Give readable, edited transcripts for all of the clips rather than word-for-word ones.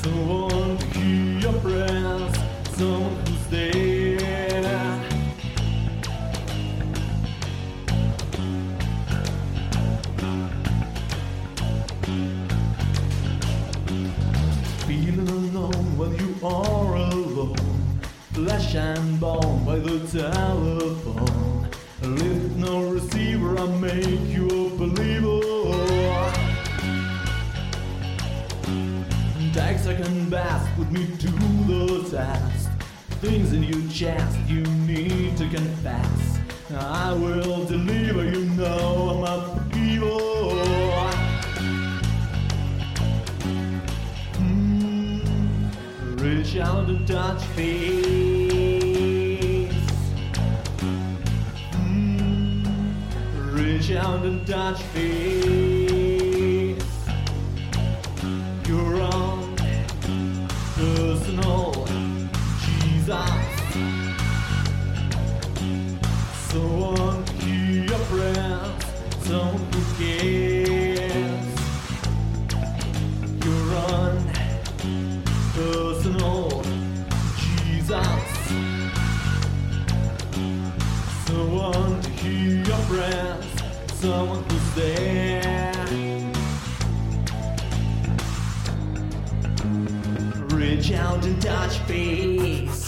Someone to hear your prayers, someone who's there. Feeling alone when you are alone, flesh and bone by the telephone. Lift no receiver, I make you a believer. Take second best, put me to the test. Things in your chest you need to confess. I will deliver, you know I'm a forgiver. Reach out and touch face. Reach out and touch face. Your own personal Jesus. Someone to hear your prayers, someone who cares. Your own personal Jesus. Someone to hear your prayers, someone who's there. Reach out and touch base.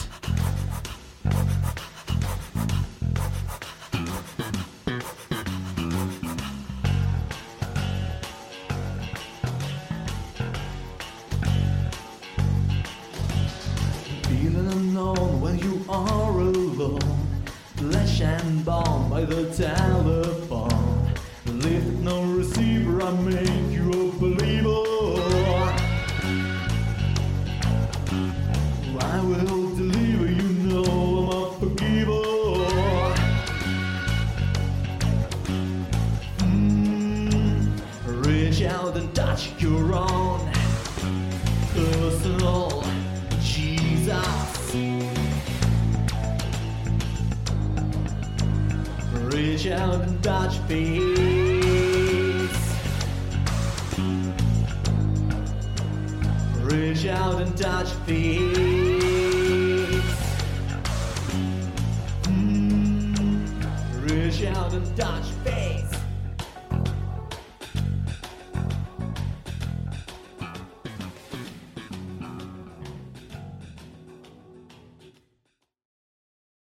Feeling unknown when you are alone, flesh and bone by the telephone. Lift no receiver, I make you a believer. I will deliver, you know I'm a forgiver. Reach out and touch your own personal Jesus. Reach out and touch face. Reach out and touch face. Reach out and touch face.